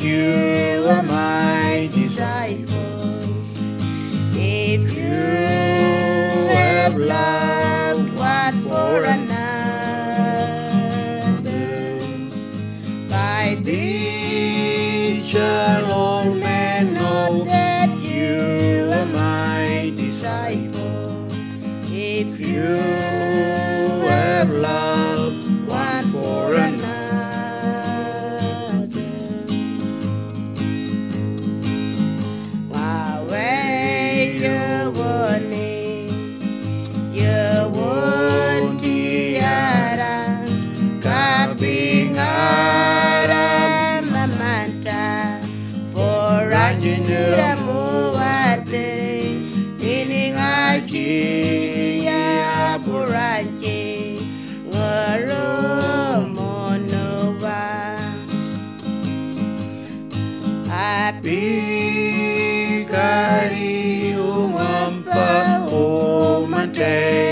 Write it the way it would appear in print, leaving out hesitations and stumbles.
you are my disciple. If you have loved one for another, by this shall all men know that you are my disciple. If you have loved one for another. Wawe yewone, yewon tiara, kabingara mamanta, poranjinira muwatere, iningaji ya poranje, ngoromonova. Happy kari umampa o mate.